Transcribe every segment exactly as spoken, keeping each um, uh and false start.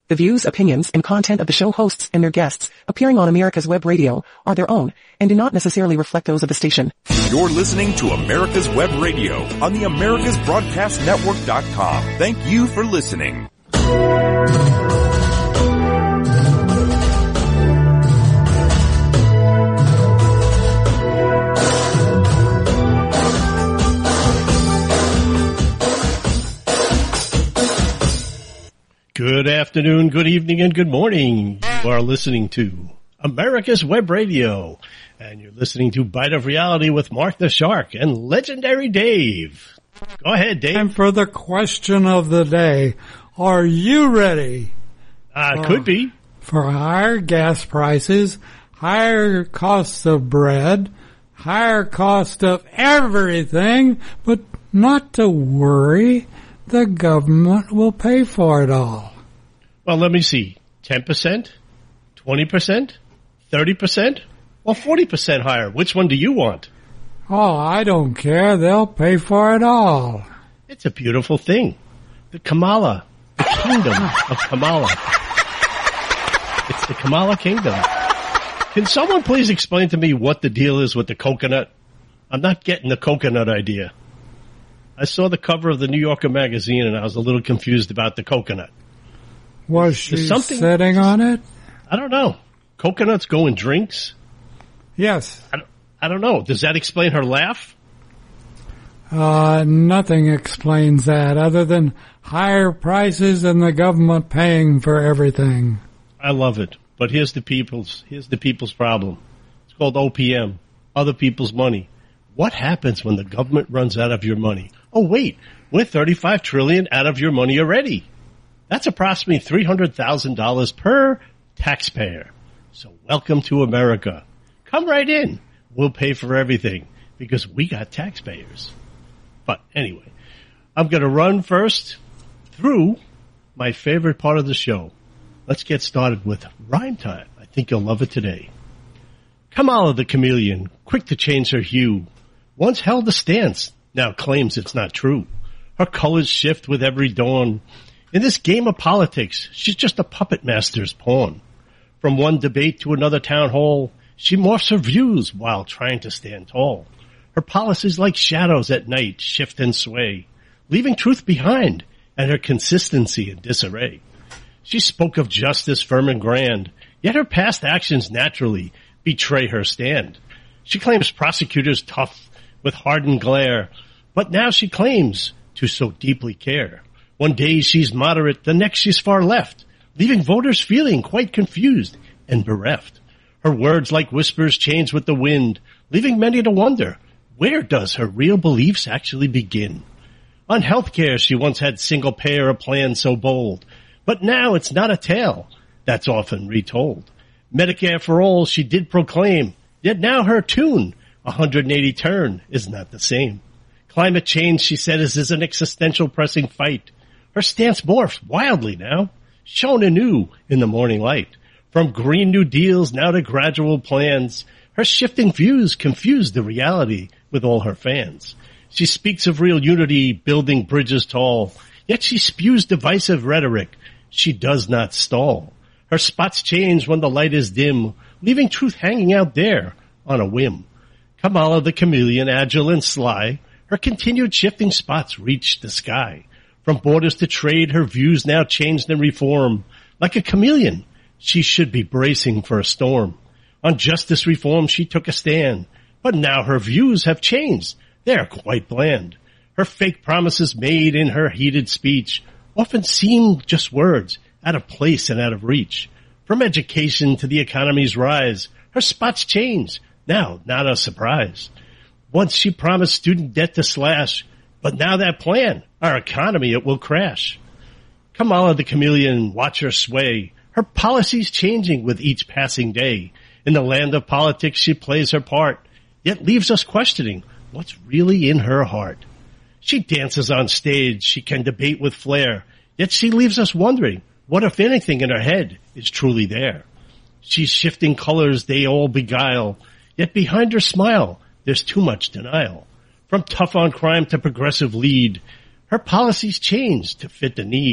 The views, opinions, and content of the show hosts and their guests appearing on America's Web Radio are their own and do not necessarily reflect those of the station. You're listening to America's Web Radio on the Americas Broadcast Network dot com. Thank you for listening. Good afternoon, good evening, and good morning. You are listening to America's Web Radio, and you're listening to Bite of Reality with Mark the Shark and Legendary Dave. Go ahead, Dave. Time for the question of the day. Are you ready? Uh, for, could be. For higher gas prices, higher costs of bread, higher cost of everything, but not to worry. The government will pay for it all. Well, let me see. ten percent? twenty percent? thirty percent? Or forty percent higher? Which one do you want? Oh, I don't care. They'll pay for it all. It's a beautiful thing. The Kamala. The kingdom of Kamala. It's the Kamala kingdom. Can someone please explain to me what the deal is with the coconut? I'm not getting the coconut idea. I saw the cover of the New Yorker magazine, and I was a little confused about the coconut. Was she sitting on it? I don't know. Coconuts go in drinks? Yes. I don't, I don't know. Does that explain her laugh? Uh, nothing explains that other than higher prices and the government paying for everything. I love it. But here's the people's, here's the people's problem. It's called O P M. Other people's money. What happens when the government runs out of your money? Oh, wait, we're thirty-five trillion dollars out of your money already. That's approximately three hundred thousand dollars per taxpayer. So welcome to America. Come right in. We'll pay for everything because we got taxpayers. But anyway, I'm going to run first through my favorite part of the show. Let's get started with Rhyme Time. I think you'll love it today. Kamala the chameleon, quick to change her hue, once held a stance, now claims it's not true. Her colors shift with every dawn. In this game of politics, she's just a puppet master's pawn. From one debate to another town hall, she morphs her views while trying to stand tall. Her policies like shadows at night shift and sway, leaving truth behind and her consistency in disarray. She spoke of justice firm and grand, yet her past actions naturally betray her stand. She claims prosecutors tough with hardened glare, but now she claims to so deeply care. One day she's moderate, the next she's far left, leaving voters feeling quite confused and bereft. Her words like whispers change with the wind, leaving many to wonder, where does her real beliefs actually begin? On healthcare, she once had single payer, a plan so bold, but now it's not a tale that's often retold. Medicare for all she did proclaim, yet now her tune, one hundred eighty turn, is not the same. Climate change, she said, is, is an existential pressing fight. Her stance morphs wildly now, shown anew in the morning light. From Green New Deals now to gradual plans, her shifting views confuse the reality with all her fans. She speaks of real unity, building bridges tall, yet she spews divisive rhetoric. She does not stall. Her spots change when the light is dim, leaving truth hanging out there on a whim. Kamala the chameleon, agile and sly, her continued shifting spots reach the sky. From borders to trade, her views now changed and reform. Like a chameleon, she should be bracing for a storm. On justice reform, she took a stand, but now her views have changed. They're quite bland. Her fake promises made in her heated speech often seem just words, out of place and out of reach. From education to the economy's rise, her spots change. Now, not a surprise. Once she promised student debt to slash, but now that plan, our economy, it will crash. Kamala the chameleon, watch her sway. Her policies changing with each passing day. In the land of politics, she plays her part, yet leaves us questioning what's really in her heart. She dances on stage, she can debate with flair, yet she leaves us wondering what, if anything, in her head is truly there. She's shifting colors, they all beguile, yet behind her smile, there's too much denial. From tough on crime to progressive lead, her policies change to fit the need.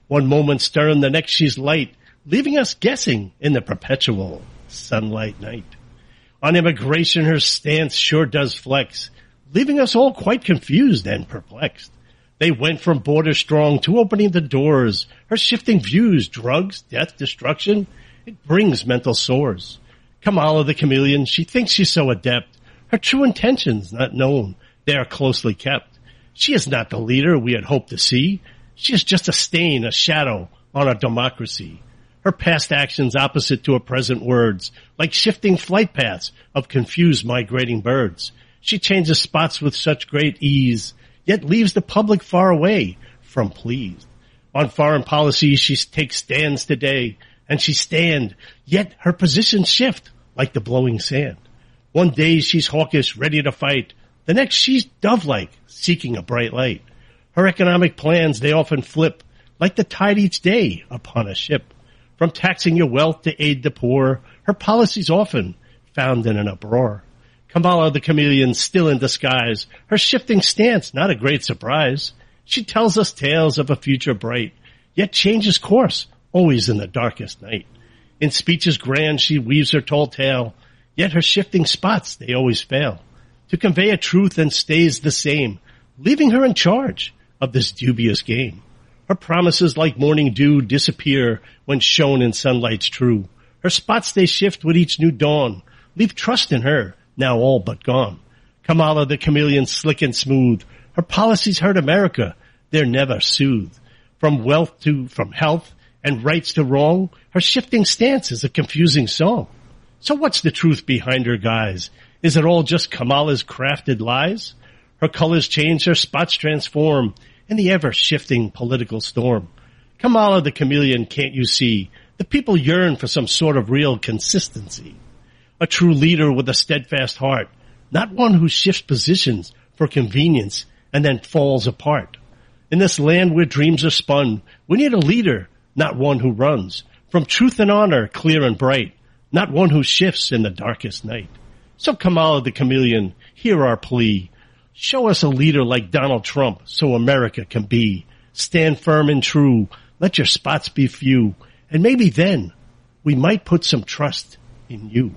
One moment stern, the next she's light, leaving us guessing in the perpetual sunlight night. On immigration, her stance sure does flex, leaving us all quite confused and perplexed. They went from border strong to opening the doors. Her shifting views, drugs, death, destruction, it brings mental sores. Kamala the chameleon, she thinks she's so adept. Her true intentions not known, they are closely kept. She is not the leader we had hoped to see. She is just a stain, a shadow on our democracy. Her past actions opposite to her present words, like shifting flight paths of confused migrating birds. She changes spots with such great ease, yet leaves the public far away from pleased. On foreign policy, she takes stands today, and she stand, yet her positions shift like the blowing sand. One day she's hawkish, ready to fight. The next she's dove-like, seeking a bright light. Her economic plans, they often flip, like the tide each day upon a ship. From taxing your wealth to aid the poor, her policies often found in an uproar. Kamala the chameleon still in disguise, her shifting stance not a great surprise. She tells us tales of a future bright, yet changes course always in the darkest night. In speeches grand she weaves her tall tale, yet her shifting spots they always fail to convey a truth and stays the same, leaving her in charge of this dubious game. Her promises like morning dew disappear when shown in sunlight's true. Her spots they shift with each new dawn, leave trust in her now all but gone. Kamala the chameleon slick and smooth, her policies hurt America, they're never soothed. From wealth to, from health and rights to wrong, her shifting stance is a confusing song. So what's the truth behind her guise? Is it all just Kamala's crafted lies? Her colors change, her spots transform in the ever-shifting political storm. Kamala the chameleon, can't you see? The people yearn for some sort of real consistency. A true leader with a steadfast heart, not one who shifts positions for convenience and then falls apart. In this land where dreams are spun, we need a leader, not one who runs from truth and honor, clear and bright, not one who shifts in the darkest night. So Kamala the chameleon, hear our plea. Show us a leader like Donald Trump so America can be. Stand firm and true. Let your spots be few. And maybe then we might put some trust in you.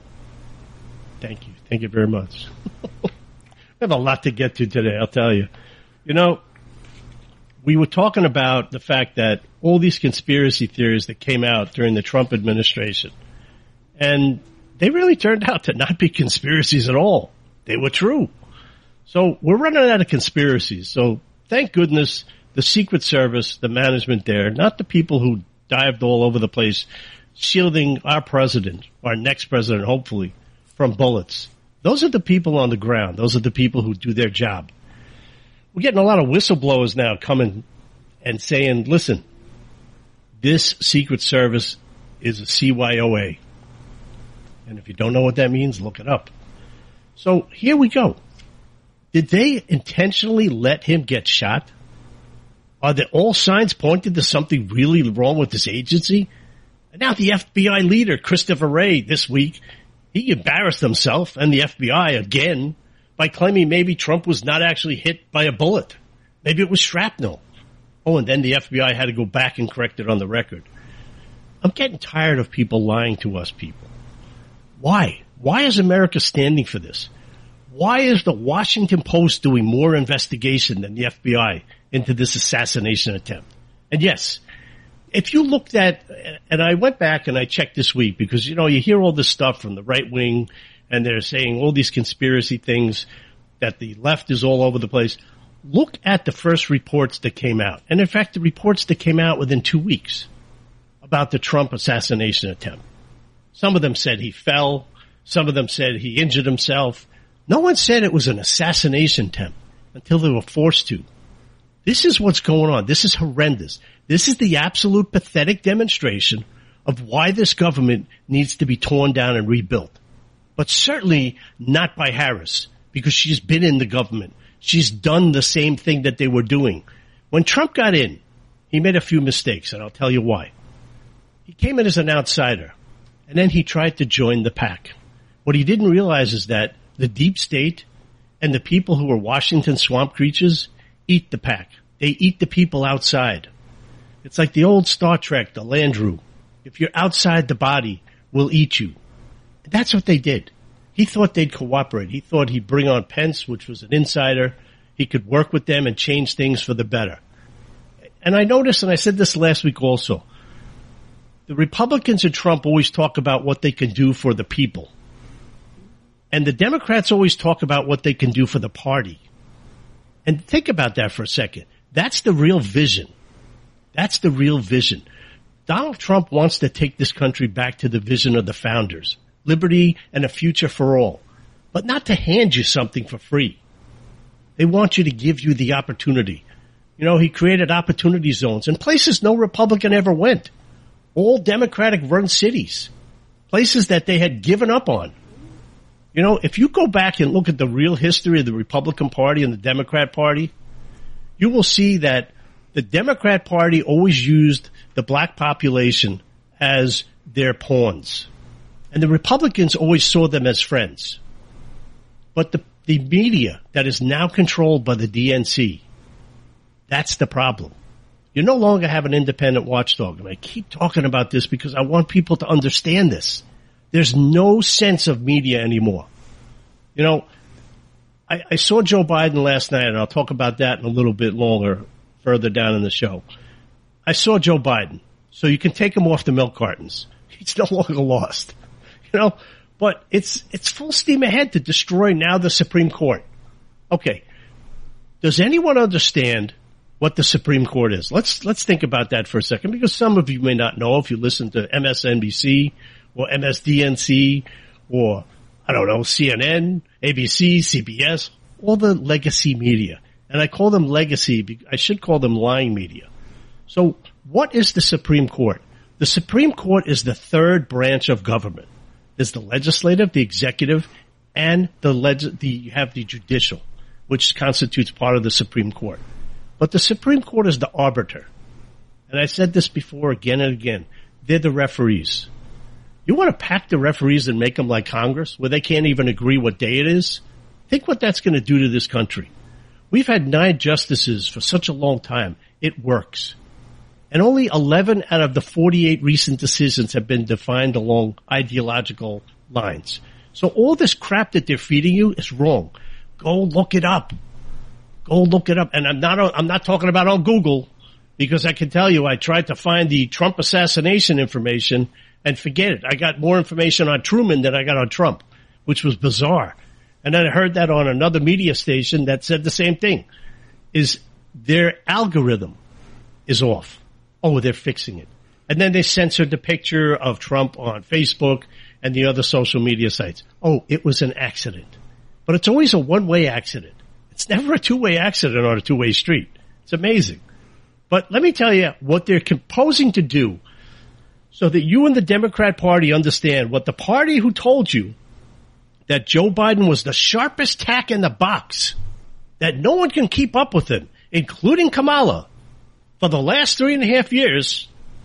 Thank you. Thank you very much. We have a lot to get to today, I'll tell you. You know, we were talking about the fact that all these conspiracy theories that came out during the Trump administration, and they really turned out to not be conspiracies at all. They were true. So we're running out of conspiracies. So thank goodness the Secret Service, the management there, not the people who dived all over the place, shielding our president, our next president, hopefully, from bullets. Those are the people on the ground. Those are the people who do their job. We're getting a lot of whistleblowers now coming and saying, listen, this Secret Service is a C Y O A. And if you don't know what that means, look it up. So here we go. Did they intentionally let him get shot? Are there all signs pointing to something really wrong with this agency? And now the F B I leader, Christopher Wray, this week, he embarrassed himself and the F B I again by claiming maybe Trump was not actually hit by a bullet. Maybe it was shrapnel. Oh, and then the F B I had to go back and correct it on the record. I'm getting tired of people lying to us people. Why? Why is America standing for this? Why is the Washington Post doing more investigation than the F B I into this assassination attempt? And yes, if you looked at, and I went back and I checked this week because, you know, you hear all this stuff from the right wing and they're saying all these conspiracy things that the left is all over the place. Look at the first reports that came out. And in fact, the reports that came out within two weeks about the Trump assassination attempt. Some of them said he fell. Some of them said he injured himself. No one said it was an assassination attempt until they were forced to. This is what's going on. This is horrendous. This is the absolute pathetic demonstration of why this government needs to be torn down and rebuilt. But certainly not by Harris, because she's been in the government. She's done the same thing that they were doing. When Trump got in, he made a few mistakes, and I'll tell you why. He came in as an outsider, and then he tried to join the pack. What he didn't realize is that the deep state and the people who are Washington swamp creatures eat the pack. They eat the people outside. It's like the old Star Trek, the Landru. If you're outside the body, we'll eat you. That's what they did. He thought they'd cooperate. He thought he'd bring on Pence, which was an insider. He could work with them and change things for the better. And I noticed, and I said this last week also, the Republicans and Trump always talk about what they can do for the people. And the Democrats always talk about what they can do for the party. And think about that for a second. That's the real vision. That's the real vision. Donald Trump wants to take this country back to the vision of the founders. Liberty and a future for all. But not to hand you something for free. They want you to give you the opportunity. You know, he created opportunity zones in places no Republican ever went. All Democratic-run cities. Places that they had given up on. You know, if you go back and look at the real history of the Republican Party and the Democrat Party, you will see that the Democrat Party always used the black population as their pawns. And the Republicans always saw them as friends. But the, the media that is now controlled by the D N C, that's the problem. You no longer have an independent watchdog. And I keep talking about this because I want people to understand this. There's no sense of media anymore. You know, I, I saw Joe Biden last night, and I'll talk about that in a little bit longer, further down in the show. I saw Joe Biden, so you can take him off the milk cartons. He's no longer lost. You know, but it's it's full steam ahead to destroy now the Supreme Court. Okay, does anyone understand what the Supreme Court is? Let's let's think about that for a second, because some of you may not know if you listen to M S N B C or M S D N C or, I don't know, C N N, A B C, C B S, all the legacy media. And I call them legacy. I should call them lying media. So what is the Supreme Court? The Supreme Court is the third branch of government. There's the legislative, the executive, and the, leg- the you have the judicial, which constitutes part of the Supreme Court. But the Supreme Court is the arbiter. And I said this before again and again. They're the referees. You want to pack the referees and make them like Congress, where they can't even agree what day it is? Think what that's going to do to this country. We've had nine justices for such a long time. It works. And only eleven out of the forty-eight recent decisions have been defined along ideological lines. So all this crap that they're feeding you is wrong. Go look it up. Go look it up. And I'm not, I'm not talking about on Google, because I can tell you I tried to find the Trump assassination information and forget it. I got more information on Truman than I got on Trump, which was bizarre. And then I heard that on another media station that said the same thing, is their algorithm is off. Oh, they're fixing it. And then they censored the picture of Trump on Facebook and the other social media sites. Oh, it was an accident. But it's always a one-way accident. It's never a two-way accident on a two-way street. It's amazing. But let me tell you what they're proposing to do so that you and the Democrat Party understand what the party who told you that Joe Biden was the sharpest tack in the box, that no one can keep up with him, including Kamala, for the last three and a half years.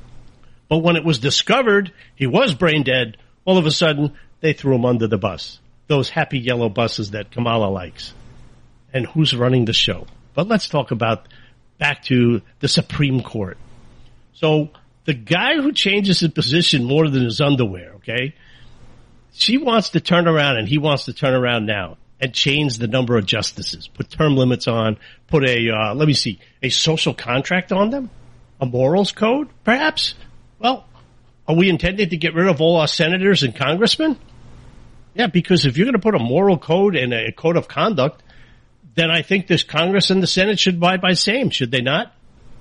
But when it was discovered he was brain dead, all of a sudden they threw him under the bus. Those happy yellow buses that Kamala likes. And who's running the show? But let's talk about back to the Supreme Court. So the guy who changes his position more than his underwear, okay? She wants to turn around, and he wants to turn around now and change the number of justices, put term limits on, put a, uh, let me see, a social contract on them, a morals code, perhaps? Well, are we intending to get rid of all our senators and congressmen? Yeah, because if you're going to put a moral code and a code of conduct, then I think this Congress and the Senate should abide by same, should they not?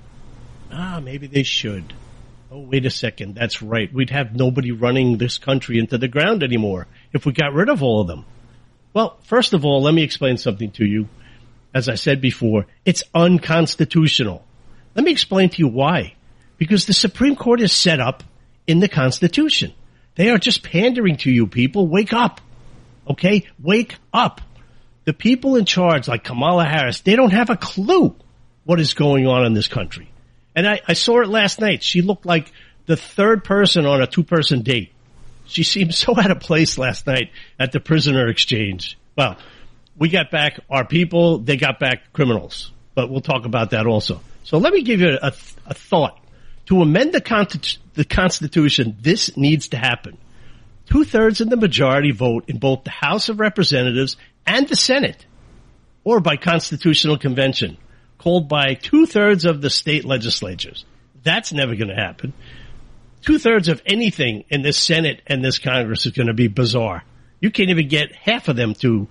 Ah, maybe they should. Oh, wait a second. That's right. We'd have nobody running this country into the ground anymore if we got rid of all of them. Well, first of all, let me explain something to you. As I said before, it's unconstitutional. Let me explain to you why. Because the Supreme Court is set up in the Constitution. They are just pandering to you people. Wake up. Okay? Wake up. The people in charge, like Kamala Harris, they don't have a clue what is going on in this country. And I, I saw it last night. She looked like the third person on a two-person date. She seemed so out of place last night at the prisoner exchange. Well, we got back our people. They got back criminals. But we'll talk about that also. So let me give you a, a thought To amend the, con- the Constitution, this needs to happen. Two-thirds of the majority vote in both the House of Representatives and the Senate, or by constitutional convention, called by two-thirds of the state legislatures. That's never going to happen. Two-thirds of anything in this Senate and this Congress is going to be bizarre. You can't even get half of them to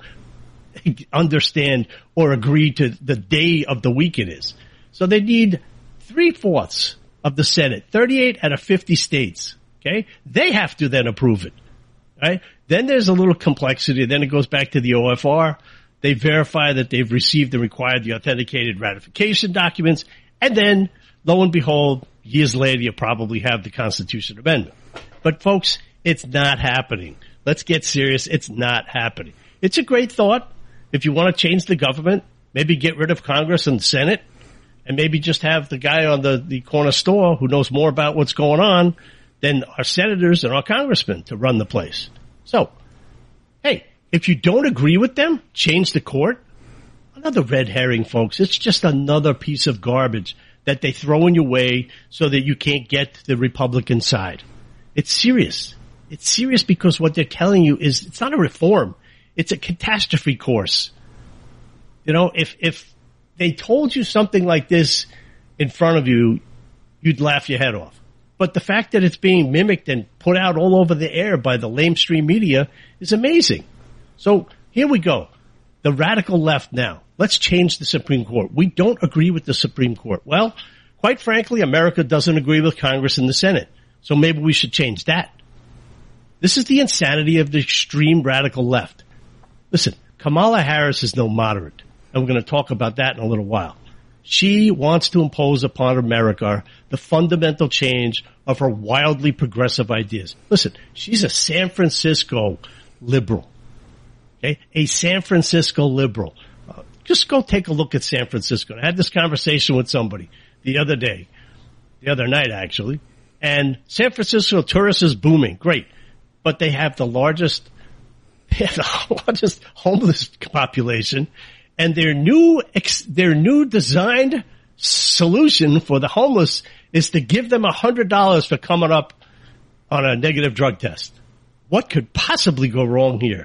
understand or agree to the day of the week it is. So they need three-fourths of the Senate, thirty-eight out of fifty states. Okay? They have to then approve it. Right? Then there's a little complexity. Then it goes back to the O F R. They verify that they've received and required the authenticated ratification documents. And then, lo and behold, years later, you probably have the Constitution Amendment. But folks, it's not happening. Let's get serious. It's not happening. It's a great thought. If you want to change the government, maybe get rid of Congress and the Senate, and maybe just have the guy on the, the corner store who knows more about what's going on than our senators and our congressmen to run the place. So, hey, if you don't agree with them, change the court. Another red herring, folks. It's just another piece of garbage that they throw in your way so that you can't get to the Republican side. It's serious. It's serious because what they're telling you is it's not a reform. It's a catastrophe course. You know, if if they told you something like this in front of you, you'd laugh your head off. But the fact that it's being mimicked and put out all over the air by the lamestream media is amazing. So here we go. The radical left now. Let's change the Supreme Court. We don't agree with the Supreme Court. Well, quite frankly, America doesn't agree with Congress and the Senate. So maybe we should change that. This is the insanity of the extreme radical left. Listen, Kamala Harris is no moderate, and we're going to talk about that in a little while. She wants to impose upon America the fundamental change of her wildly progressive ideas. Listen, she's a San Francisco liberal. Okay? A San Francisco liberal. Uh, just go take a look at San Francisco. I had this conversation with somebody the other day, the other night actually, and San Francisco tourists is booming. Great. But they have the largest, they have the largest homeless population. And their new, their new designed solution for the homeless is to give them a hundred dollars for coming up on a negative drug test. What could possibly go wrong here?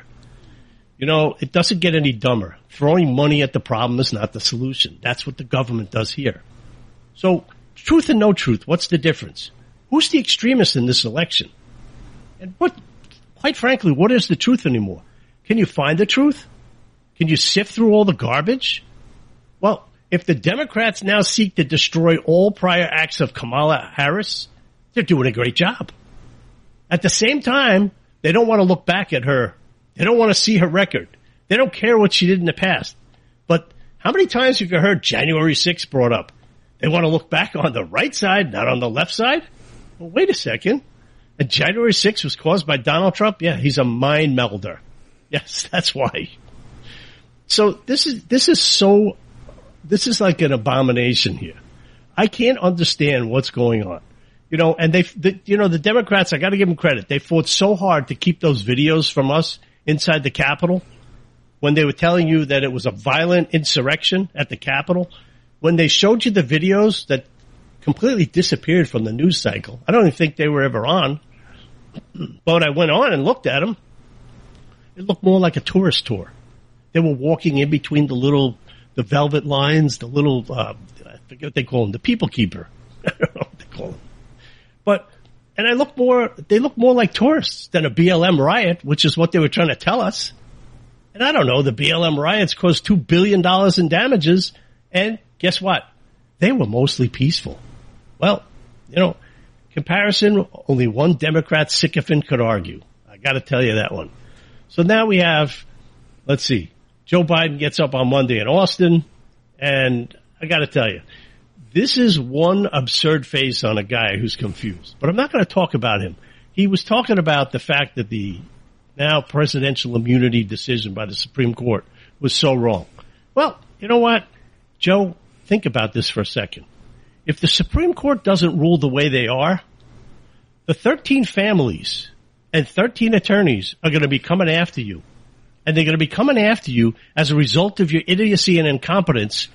You know, it doesn't get any dumber. Throwing money at the problem is not the solution. That's what the government does here. So, truth and no truth, what's the difference? Who's the extremist in this election? And what, quite frankly, what is the truth anymore? Can you find the truth? Can you sift through all the garbage? Well, if the Democrats now seek to destroy all prior acts of Kamala Harris, they're doing a great job. At the same time, they don't want to look back at her. They don't want to see her record. They don't care what she did in the past. But how many times have you heard January sixth brought up? They want to look back on the right side, not on the left side? Well, wait a second. And January sixth was caused by Donald Trump? Yeah, he's a mind melder. Yes, that's why. So this is, this is so, this is like an abomination here. I can't understand what's going on. You know, and they, the, you know, the Democrats, I got to give them credit. They fought so hard to keep those videos from us inside the Capitol when they were telling you that it was a violent insurrection at the Capitol. When they showed you the videos that completely disappeared from the news cycle, I don't even think they were ever on. But I went on and looked at them. It looked more like a tourist tour. They were walking in between the little, the velvet lines, the little, uh, I forget what they call them, the people keeper. I don't know what they call them. But, and I look more, they look more like tourists than a B L M riot, which is what they were trying to tell us. And I don't know, the B L M riots caused two billion dollars in damages. And guess what? They were mostly peaceful. Well, you know, comparison, only one Democrat sycophant could argue. I got to tell you that one. So now we have, let's see, Joe Biden gets up on Monday in Austin, and I got to tell you, this is one absurd face on a guy who's confused. But I'm not going to talk about him. He was talking about the fact that the now presidential immunity decision by the Supreme Court was so wrong. Well, you know what, Joe, think about this for a second. If the Supreme Court doesn't rule the way they are, the thirteen families and thirteen attorneys are going to be coming after you. And they're going to be coming after you as a result of your idiocy and incompetence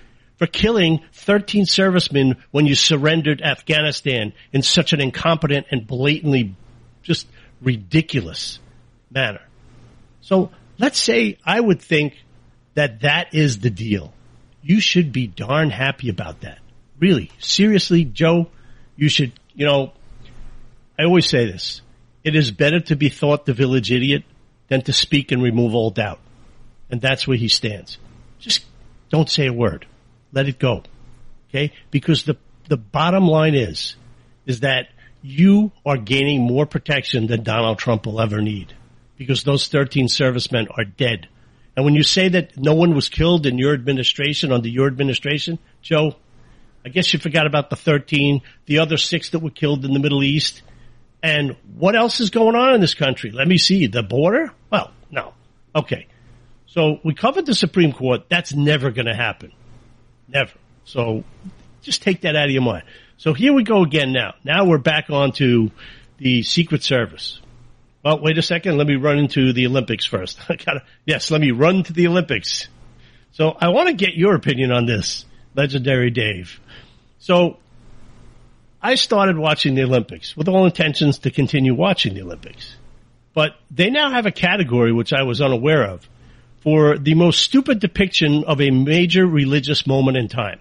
for killing thirteen servicemen when you surrendered Afghanistan in such an incompetent and blatantly just ridiculous manner. So let's say I would think that that is the deal. You should be darn happy about that. Really, seriously, Joe, you should, you know, I always say this. It is better to be thought the village idiot than to speak and remove all doubt. And that's where he stands. Just don't say a word. Let it go. Okay? Because the, the bottom line is, is that you are gaining more protection than Donald Trump will ever need. Because those thirteen servicemen are dead. And when you say that no one was killed in your administration, under your administration, Joe, I guess you forgot about the thirteen, the other six that were killed in the Middle East. And what else is going on in this country? Let me see. The border? Well, no. Okay. So we covered the Supreme Court. That's never going to happen. Never. So just take that out of your mind. So here we go again now. Now we're back on to the Secret Service. Well, wait a second. Let me run into the Olympics first. I gotta, yes, let me run to the Olympics. So I want to get your opinion on this, Legendary Dave. So I started watching the Olympics with all intentions to continue watching the Olympics. But they now have a category, which I was unaware of, for the most stupid depiction of a major religious moment in time.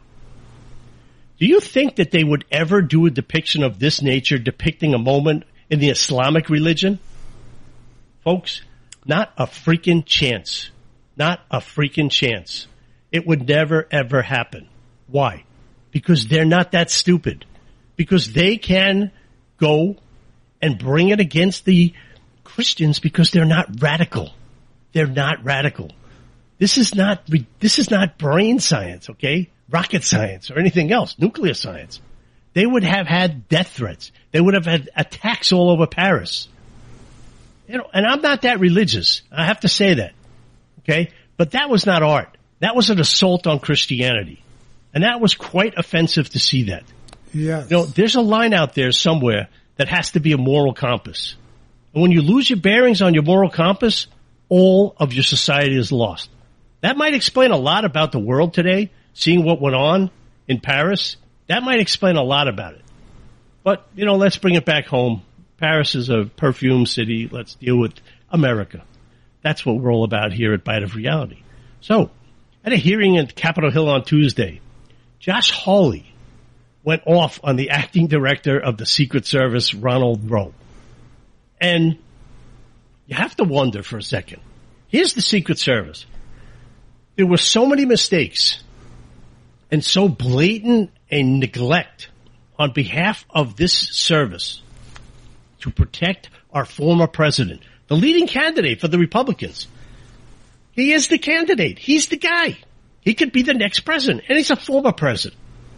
Do you think that they would ever do a depiction of this nature depicting a moment in the Islamic religion? Folks, not a freaking chance. Not a freaking chance. It would never, ever happen. Why? Because they're not that stupid. Because they can go and bring it against the Christians because they're not radical. They're not radical. This is not, this is not brain science, okay? Rocket science or anything else, nuclear science. They would have had death threats. They would have had attacks all over Paris. You know, and I'm not that religious. I have to say that. Okay? But that was not art. That was an assault on Christianity. And that was quite offensive to see that. Yes. You know, there's a line out there somewhere that has to be a moral compass. And when you lose your bearings on your moral compass, all of your society is lost. That might explain a lot about the world today, seeing what went on in Paris. That might explain a lot about it. But, you know, let's bring it back home. Paris is a perfume city. Let's deal with America. That's what we're all about here at Bite of Reality. So, at a hearing at Capitol Hill on Tuesday, Josh Hawley went off on the acting director of the Secret Service, Ronald Rowe. And you have to wonder for a second. Here's the Secret Service. There were so many mistakes and so blatant a neglect on behalf of this service to protect our former president, the leading candidate for the Republicans. He is the candidate. He's the guy. He could be the next president, and he's a former president.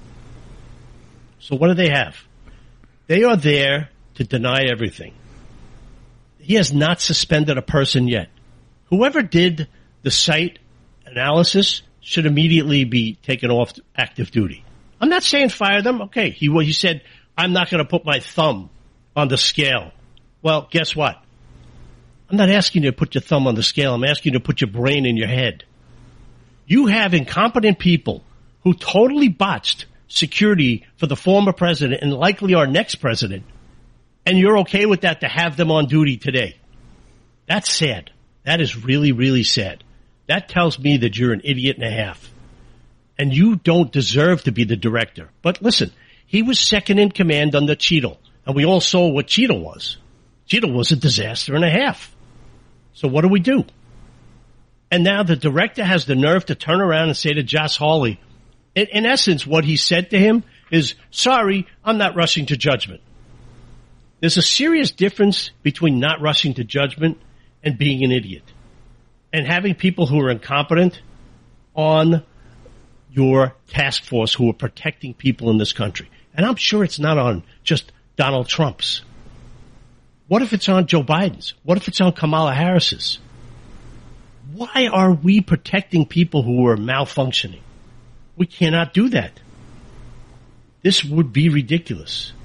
So what do they have? They are there to deny everything. He has not suspended a person yet. Whoever did the site analysis should immediately be taken off active duty. I'm not saying fire them. Okay, he, well, he said, I'm not going to put my thumb on the scale. Well, guess what? I'm not asking you to put your thumb on the scale. I'm asking you to put your brain in your head. You have incompetent people who totally botched security for the former president and likely our next president, and you're okay with that to have them on duty today. That's sad. That is really, really sad. That tells me that you're an idiot and a half. And you don't deserve to be the director. But listen, he was second in command under Cheadle. And we all saw what Cheadle was. Cheadle was a disaster and a half. So what do we do? And now the director has the nerve to turn around and say to Josh Hawley, in, in essence, what he said to him is, sorry, I'm not rushing to judgment. There's a serious difference between not rushing to judgment and being an idiot. And having people who are incompetent on your task force who are protecting people in this country. And I'm sure it's not on just Donald Trump's. What if it's on Joe Biden's? What if it's on Kamala Harris's? Why are we protecting people who are malfunctioning? We cannot do that. This would be ridiculous.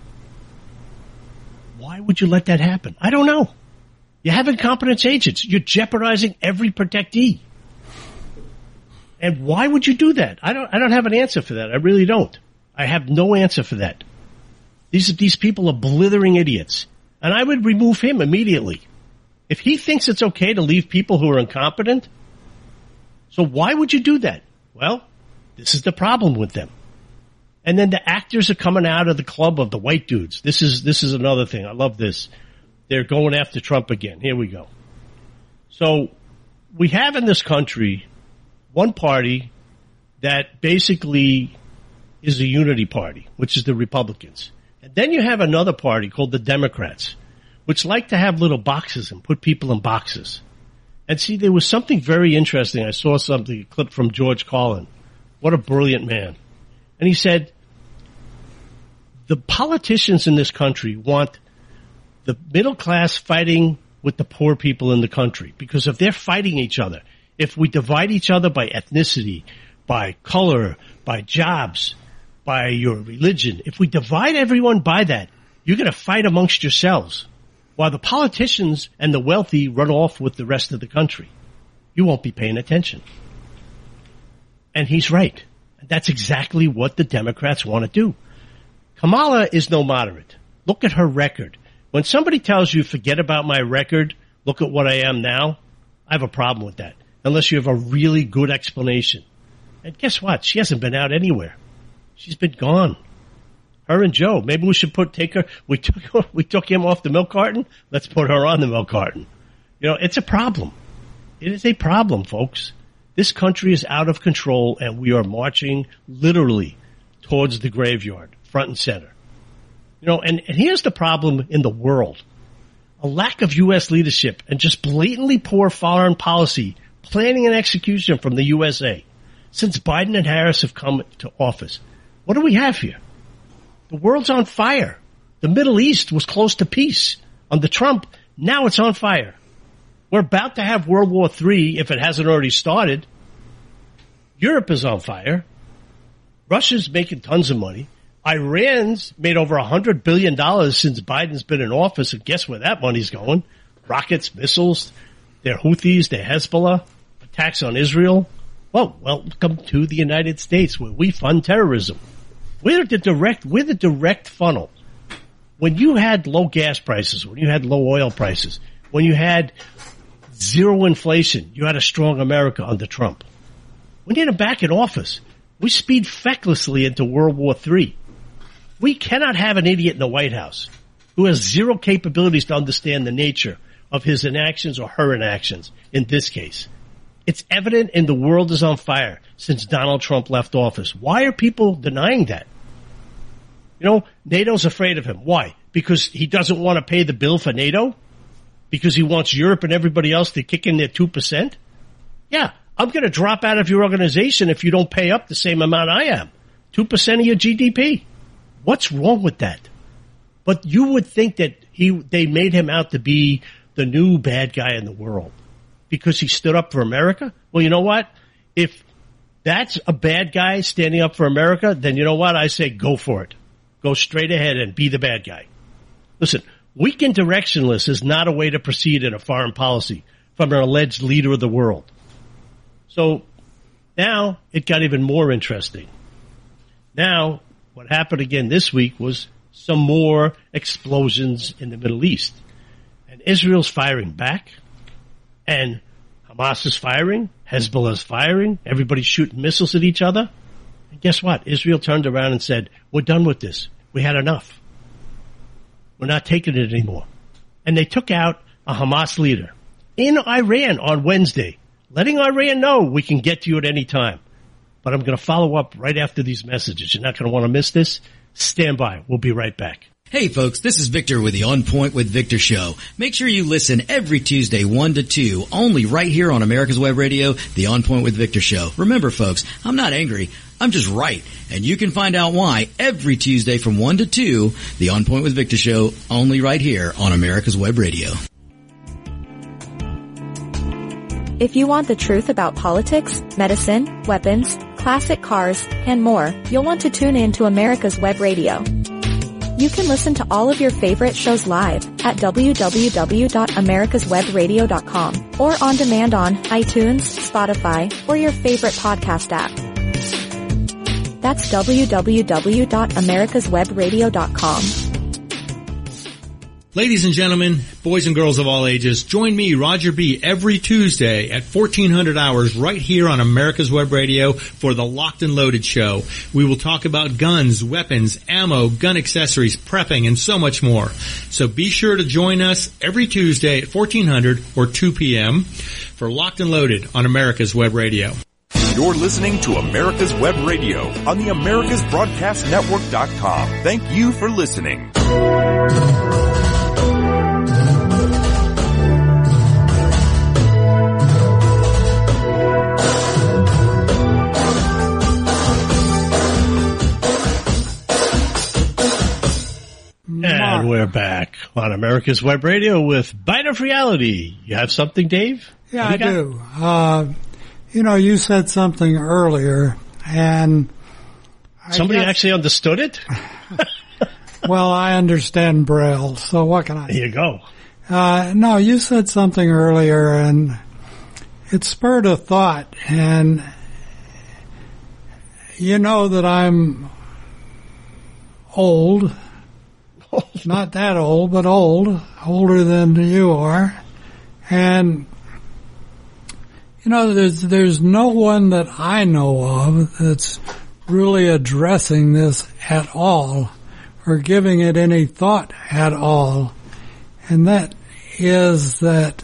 Why would you let that happen? I don't know. You have incompetence agents. You're jeopardizing every protectee. And why would you do that? I don't, I don't have an answer for that. I really don't. I have no answer for that. These, these people are blithering idiots. And I would remove him immediately. If he thinks it's okay to leave people who are incompetent, so why would you do that? Well, this is the problem with them. And then the actors are coming out of the club of the white dudes. This is, this is another thing. I love this. They're going after Trump again. Here we go. So we have in this country one party that basically is a unity party, which is the Republicans. And then you have another party called the Democrats, which like to have little boxes and put people in boxes. And see, there was something very interesting. I saw something, a clip from George Carlin. What a brilliant man. And he said, the politicians in this country want the middle class fighting with the poor people in the country. Because if they're fighting each other, if we divide each other by ethnicity, by color, by jobs, by your religion, if we divide everyone by that, you're going to fight amongst yourselves. While the politicians and the wealthy run off with the rest of the country. You won't be paying attention. And he's right. That's exactly what the Democrats want to do. Kamala is no moderate. Look at her record. When somebody tells you, forget about my record, look at what I am now, I have a problem with that. Unless you have a really good explanation. And guess what? She hasn't been out anywhere. She's been gone. Her and Joe. Maybe we should put, take her, we took, we took him off the milk carton. Let's put her on the milk carton. You know, it's a problem. It is a problem, folks. This country is out of control and we are marching literally towards the graveyard, front and center. You know, and, and here's the problem in the world. A lack of U S leadership and just blatantly poor foreign policy, planning and execution from the U S A. Since Biden and Harris have come to office. What do we have here? The world's on fire. The Middle East was close to peace. Under Trump, now it's on fire. We're about to have World War Three if it hasn't already started. Europe is on fire. Russia's making tons of money. Iran's made over one hundred billion dollars since Biden's been in office, and guess where that money's going? Rockets, missiles, their Houthis, their Hezbollah, attacks on Israel. Well, welcome to the United States where we fund terrorism. We're the direct, we're the direct funnel. When you had low gas prices, when you had low oil prices, when you had zero inflation, you had a strong America under Trump. We need him back in office. We speed fecklessly into World War Three. We cannot have an idiot in the White House who has zero capabilities to understand the nature of his inactions or her inactions in this case. It's evident and the world is on fire since Donald Trump left office. Why are people denying that? You know, NATO's afraid of him. Why? Because he doesn't want to pay the bill for NATO? Because he wants Europe and everybody else to kick in their two percent? Yeah, I'm going to drop out of your organization if you don't pay up the same amount I am. two percent of your G D P. What's wrong with that? But you would think that he, they made him out to be the new bad guy in the world. Because he stood up for America? Well, you know what? If that's a bad guy standing up for America, then you know what? I say go for it. Go straight ahead and be the bad guy. Listen, weak and directionless is not a way to proceed in a foreign policy from an alleged leader of the world. So now it got even more interesting. Now, what happened again this week was some more explosions in the Middle East. And Israel's firing back. And Hamas is firing, Hezbollah is firing, everybody's shooting missiles at each other. And guess what? Israel turned around and said, we're done with this. We had enough. We're not taking it anymore. And they took out a Hamas leader in Iran on Wednesday, letting Iran know we can get to you at any time. But I'm going to follow up right after these messages. You're not going to want to miss this. Stand by. We'll be right back. Hey folks, this is Victor with the On Point with Victor show. Make sure you listen every Tuesday one to two, only right here on America's Web Radio, the On Point with Victor show. Remember folks, I'm not angry, I'm just right. And you can find out why every Tuesday from one to two, the On Point with Victor show, only right here on America's Web Radio. If you want the truth about politics, medicine, weapons, classic cars, and more, you'll want to tune in to America's Web Radio. You can listen to all of your favorite shows live at w w w dot americas web radio dot com or on demand on iTunes, Spotify, or your favorite podcast app. That's w w w dot americas web radio dot com. Ladies and gentlemen, boys and girls of all ages, join me, Roger B., every Tuesday at fourteen hundred hours right here on America's Web Radio for the Locked and Loaded Show. We will talk about guns, weapons, ammo, gun accessories, prepping, and so much more. So be sure to join us every Tuesday at fourteen hundred or two p.m. for Locked and Loaded on America's Web Radio. You're listening to America's Web Radio on the Americas Broadcast Network dot com. Thank you for listening. And we're back on America's Web Radio with Bite of Reality. You have something, Dave? Yeah, I do. Uh, you know, you said something earlier, and somebody I guess, actually understood it? Well, I understand Braille, so what can I There you go. Uh, no, you said something earlier, and it spurred a thought, and you know that I'm old. Not that old, but old, older than you are. And, you know, there's, there's no one that I know of that's really addressing this at all or giving it any thought at all. And that is that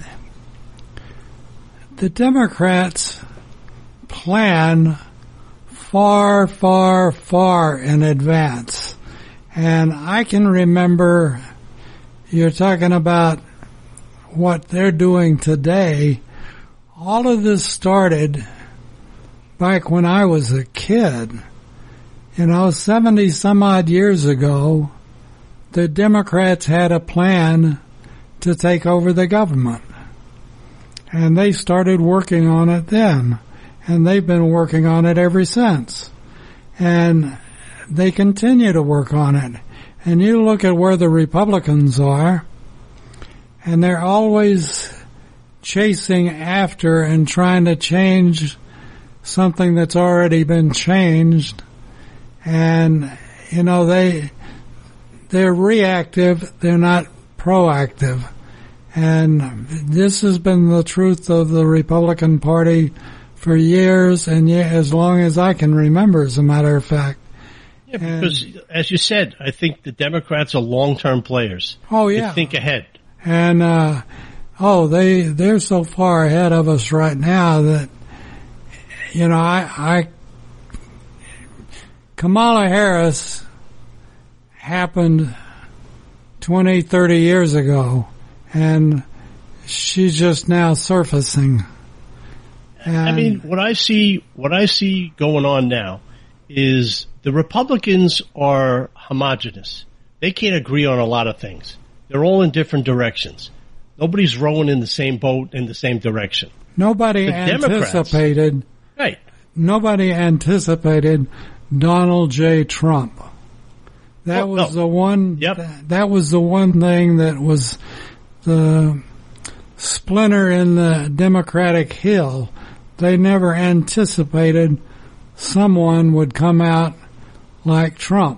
the Democrats plan far, far, far in advance. And I can remember, you're talking about what they're doing today. All of this started back when I was a kid. You know, seventy some odd years ago, the Democrats had a plan to take over the government. And they started working on it then. And they've been working on it ever since. And they continue to work on it. And you look at where the Republicans are, and they're always chasing after and trying to change something that's already been changed. And, you know, they, they're reactive, they're not proactive. And this has been the truth of the Republican Party for years and ye- as long as I can remember, as a matter of fact. Yeah, because, as you said, I think the Democrats are long-term players. Oh, yeah. They think ahead. And, uh, oh, they, they're so far ahead of us right now that, you know, I, I, Kamala Harris happened twenty, thirty years ago, and she's just now surfacing. And I mean, what I see, what I see going on now is the Republicans are homogenous. They can't agree on a lot of things. They're all in different directions. Nobody's rowing in the same boat in the same direction. Nobody the anticipated, right? Nobody anticipated Donald J. Trump. That well, was no. the one. Yep. That, that was the one thing that was the splinter in the Democratic hill. They never anticipated someone would come out like Trump.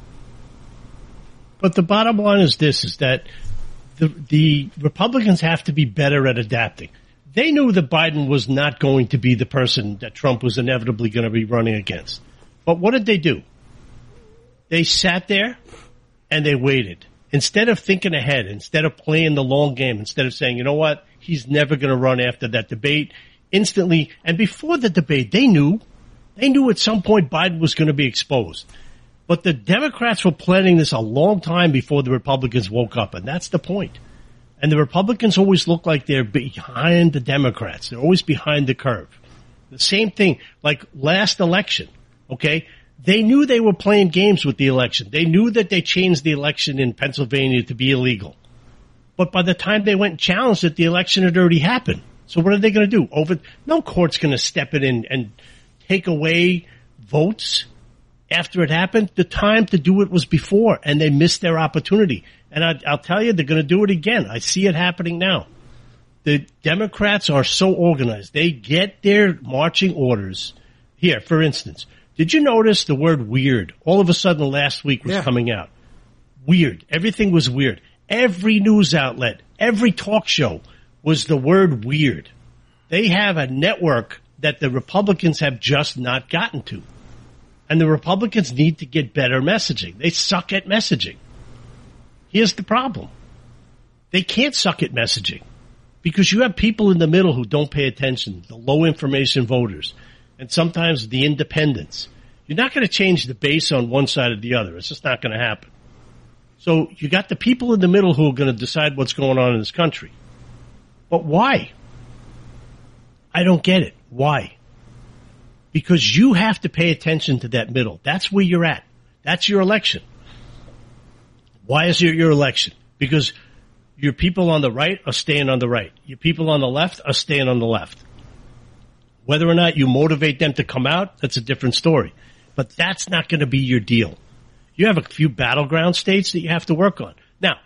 But the bottom line is this, is that the, the Republicans have to be better at adapting. They knew that Biden was not going to be the person that Trump was inevitably going to be running against. But what did they do? They sat there and they waited. Instead of thinking ahead, instead of playing the long game, instead of saying, you know what, he's never going to run after that debate, instantly, and before the debate, they knew, they knew at some point Biden was going to be exposed. But the Democrats were planning this a long time before the Republicans woke up, and that's the point. And the Republicans always look like they're behind the Democrats. They're always behind the curve. The same thing, like last election, okay? They knew they were playing games with the election. They knew that they changed the election in Pennsylvania to be illegal. But by the time they went and challenged it, the election had already happened. So what are they going to do? Over, no court's going to step in and, and take away votes. after it happened. The time to do it was before, and they missed their opportunity. And I, I'll tell you, they're going to do it again. I see it happening now. The Democrats are so organized. They get their marching orders. Here, for instance, did you notice the word weird? All of a sudden last week was yeah. coming out. Weird. Everything was weird. Every news outlet, every talk show was the word weird. They have a network that the Republicans have just not gotten to. And the Republicans need to get better messaging. They suck at messaging. Here's the problem. They can't suck at messaging because you have people in the middle who don't pay attention, the low information voters, and sometimes the independents. You're not going to change the base on one side or the other. It's just not going to happen. So you got the people in the middle who are going to decide what's going on in this country. But why? I don't get it. Why? Because you have to pay attention to that middle. That's where you're at. That's your election. Why is it your election? Because your people on the right are staying on the right. Your people on the left are staying on the left. Whether or not you motivate them to come out, that's a different story. But that's not going to be your deal. You have a few battleground states that you have to work on. Now,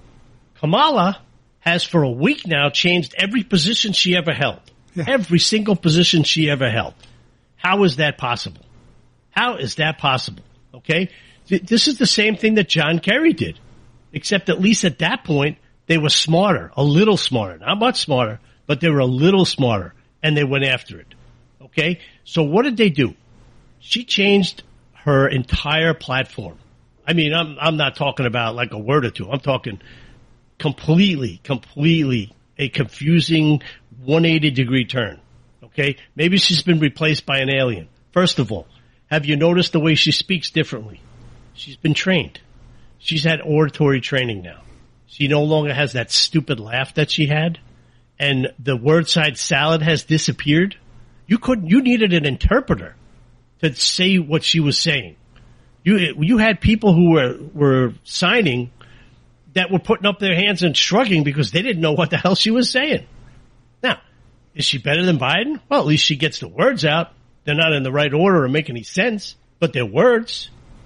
Kamala has for a week now changed every position she ever held. Yeah. Every single position she ever held. How is that possible? How is that possible? Okay? This is the same thing that John Kerry did. Except at least at that point, they were smarter. A little smarter. Not much smarter, but they were a little smarter. And they went after it. Okay? So what did they do? She changed her entire platform. I mean, I'm, I'm not talking about like a word or two. I'm talking completely, completely a confusing one hundred eighty degree turn. Okay? Maybe she's been replaced by an alien. First of all, have you noticed the way she speaks differently? She's been trained. She's had oratory training now. She no longer has that stupid laugh that she had. And the word side salad has disappeared. You couldn't, you needed an interpreter to say what she was saying. You, you had people who were, were signing that were putting up their hands and shrugging because they didn't know what the hell she was saying. Now, is she better than Biden? Well, at least she gets the words out. They're not in the right order or make any sense, but they're words.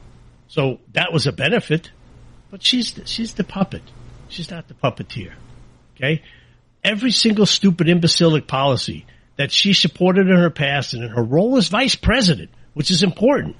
So that was a benefit. But she's the, she's the puppet. She's not the puppeteer. Okay? Every single stupid imbecilic policy that she supported in her past and in her role as vice president, which is important,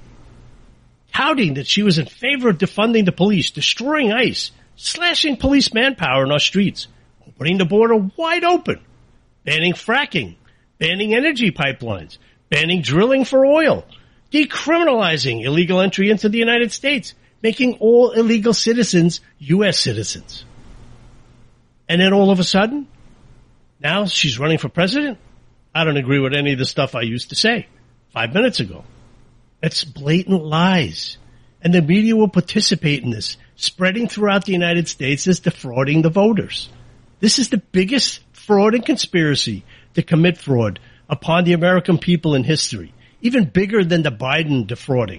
touting that she was in favor of defunding the police, destroying ICE, slashing police manpower in our streets, opening the border wide open, banning fracking, banning energy pipelines, banning drilling for oil, decriminalizing illegal entry into the United States, making all illegal citizens U S citizens. And then all of a sudden, now she's running for president? I don't agree with any of the stuff I used to say five minutes ago. It's blatant lies. And the media will participate in this, spreading throughout the United States as defrauding the voters. This is the biggest fraud and conspiracy to commit fraud upon the American people in history, even bigger than the Biden defrauding.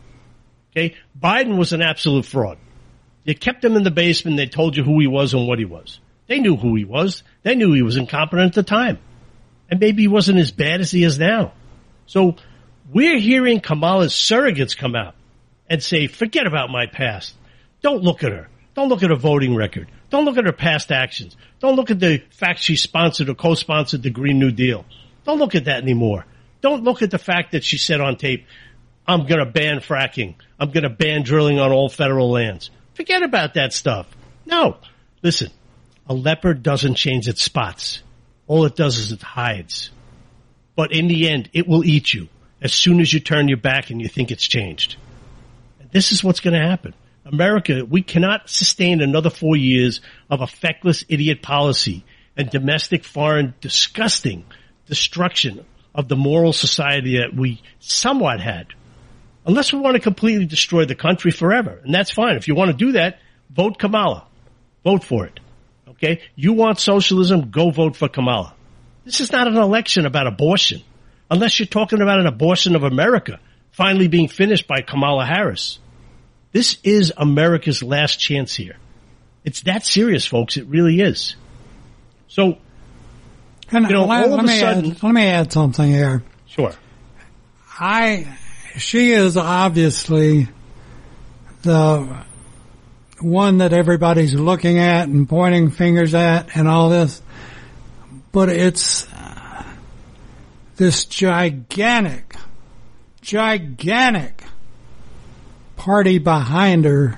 Okay? Biden was an absolute fraud. You kept him in the basement. They told you who he was and what he was. They knew who he was. They knew he was incompetent at the time. And maybe he wasn't as bad as he is now. So we're hearing Kamala's surrogates come out and say, forget about my past. Don't look at her. Don't look at her voting record. Don't look at her past actions. Don't look at the fact she sponsored or co-sponsored the Green New Deal. Don't look at that anymore. Don't look at the fact that she said on tape, I'm going to ban fracking. I'm going to ban drilling on all federal lands. Forget about that stuff. No. Listen, a leopard doesn't change its spots. All it does is it hides. But in the end, it will eat you as soon as you turn your back and you think it's changed. And this is what's going to happen. America, we cannot sustain another four years of a feckless idiot policy and domestic, foreign, disgusting destruction of the moral society that we somewhat had. Unless we want to completely destroy the country forever. And that's fine. If you want to do that, vote Kamala. Vote for it. Okay? You want socialism, go vote for Kamala. This is not an election about abortion. Unless you're talking about an abortion of America finally being finished by Kamala Harris. This is America's last chance here. It's that serious, folks. It really is. So, and you know, let, all of let a me sudden... Add, let me add something here. Sure. I she is obviously the one that everybody's looking at and pointing fingers at and all this. But it's uh, this gigantic, gigantic party behind her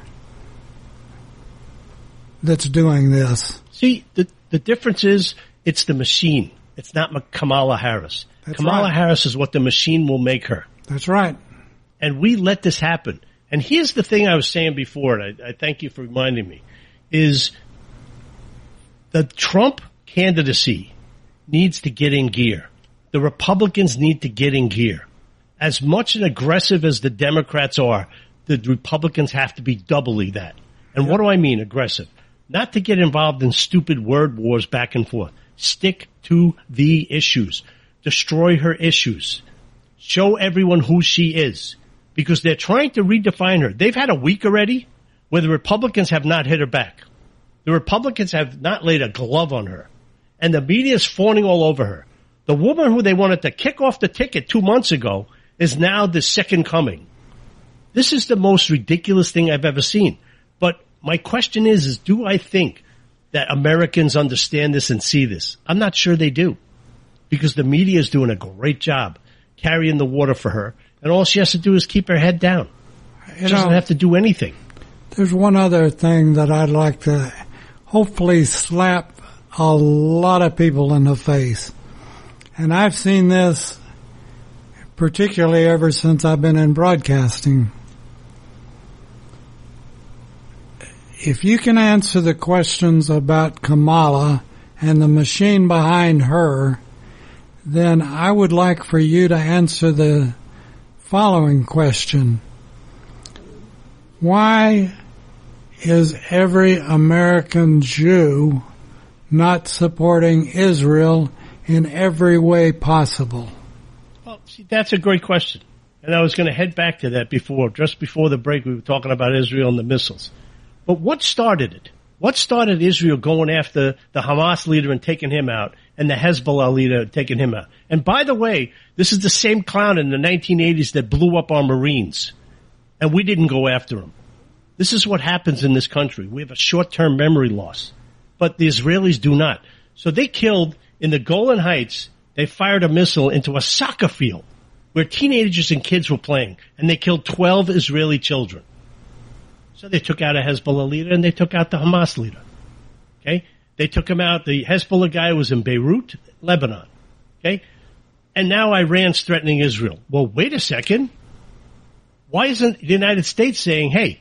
that's doing this. See, the the difference is it's the machine. It's not Kamala Harris. That's Kamala right. Harris is what the machine will make her. That's right. And we let this happen. And here's the thing I was saying before, and I, I thank you for reminding me, is the Trump candidacy needs to get in gear. The Republicans need to get in gear. As much and aggressive as the Democrats are, the Republicans have to be doubly that. And what do I mean, aggressive? Not to get involved in stupid word wars back and forth. Stick to the issues. Destroy her issues. Show everyone who she is. Because they're trying to redefine her. They've had a week already where the Republicans have not hit her back. The Republicans have not laid a glove on her. And the media is fawning all over her. The woman who they wanted to kick off the ticket two months ago is now the second coming. This is the most ridiculous thing I've ever seen. But my question is, is do I think that Americans understand this and see this? I'm not sure they do. Because the media is doing a great job carrying the water for her. And all she has to do is keep her head down. She You doesn't know, have to do anything. there's one other thing that I'd like to hopefully slap a lot of people in the face. And I've seen this particularly ever since I've been in broadcasting. If you can answer the questions about Kamala and the machine behind her, then I would like for you to answer the following question. Why is every American Jew not supporting Israel in every way possible? Well, see, that's a great question. And I was going to head back to that before. Just before the break, we were talking about Israel and the missiles. But what started it? What started Israel going after the Hamas leader and taking him out, and the Hezbollah leader and taking him out? And by the way, this is the same clown in the nineteen eighties that blew up our Marines, and we didn't go after him. This is what happens in this country. We have a short-term memory loss, but the Israelis do not. So they killed, in the Golan Heights, they fired a missile into a soccer field where teenagers and kids were playing, and they killed twelve Israeli children. So they took out a Hezbollah leader and they took out the Hamas leader. Okay? They took him out. The Hezbollah guy was in Beirut, Lebanon. Okay? And now Iran's threatening Israel. Well, wait a second. Why isn't the United States saying, hey,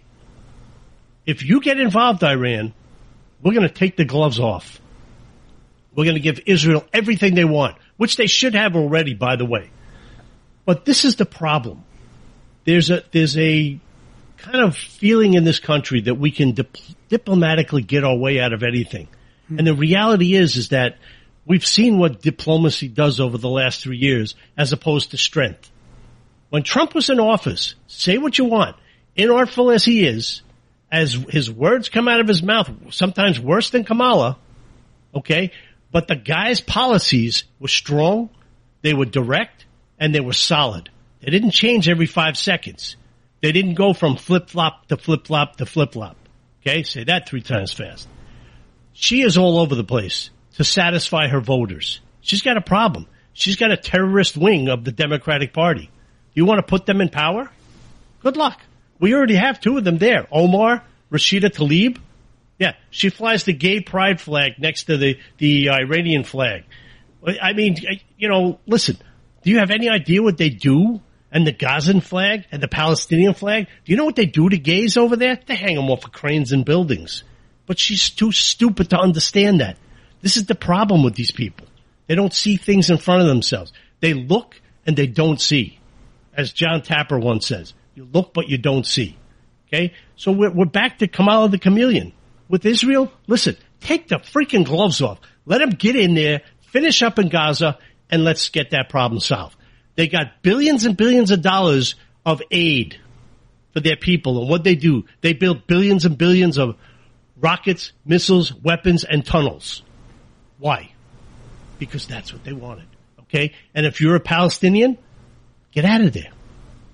if you get involved, Iran, we're going to take the gloves off. We're going to give Israel everything they want, which they should have already, by the way. But this is the problem. There's a, there's a, kind of feeling in this country that we can dip- diplomatically get our way out of anything. Mm-hmm. And the reality is, is that we've seen what diplomacy does over the last three years as opposed to strength. When Trump was in office, say what you want, inartful as he is, as his words come out of his mouth, sometimes worse than Kamala, okay, but the guy's policies were strong, they were direct, and they were solid. They didn't change every five seconds. They didn't go from flip-flop to flip-flop to flip-flop. Okay? Say that three times fast. She is all over the place to satisfy her voters. She's got a problem. She's got a terrorist wing of the Democratic Party. You want to put them in power? Good luck. We already have two of them there. Omar, Rashida Tlaib. Yeah, she flies the gay pride flag next to the, the Iranian flag. I mean, you know, listen, do you have any idea what they do? And the Gazan flag and the Palestinian flag. Do you know what they do to gays over there? They hang them off of cranes and buildings. But she's too stupid to understand that. This is the problem with these people. They don't see things in front of themselves. They look and they don't see. As John Tapper once says, you look but you don't see. Okay? So we're, we're back to Kamala the Chameleon. With Israel, listen, take the freaking gloves off. Let them get in there, finish up in Gaza, and let's get that problem solved. They got billions and billions of dollars of aid for their people. And what they do, they build billions and billions of rockets, missiles, weapons, and tunnels. Why? Because that's what they wanted. Okay? And if you're a Palestinian, get out of there.